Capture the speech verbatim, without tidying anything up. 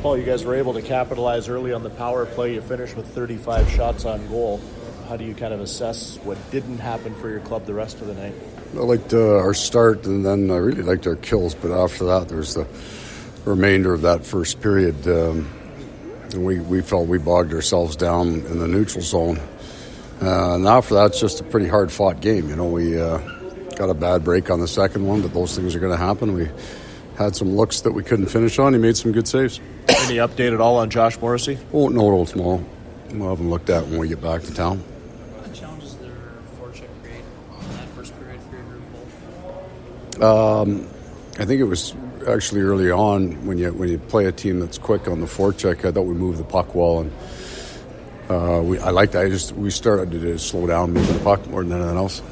Paul, you guys were able to capitalize early on the power play. You finished with thirty-five shots on goal. How do you kind of assess what didn't happen for your club the rest of the night? I liked uh, our start, and then I really liked our kills. But after that, there's the remainder of that first period. Um, and we, we felt we bogged ourselves down in the neutral zone. Uh, and after that, it's just a pretty hard-fought game. You know, we uh, got a bad break on the second one, but those things are going to happen. We had some looks that we couldn't finish on. He made some good saves. Any update at all on Josh Morrissey? Won't know till tomorrow. We'll have him looked at when we get back to town. What challenges did their forecheck create in that first period for your group? Um, I think it was actually early on when you when you play a team that's quick on the forecheck. I thought we moved the puck well, and uh, we I liked that. I just we started to slow down moving the puck more than anything else.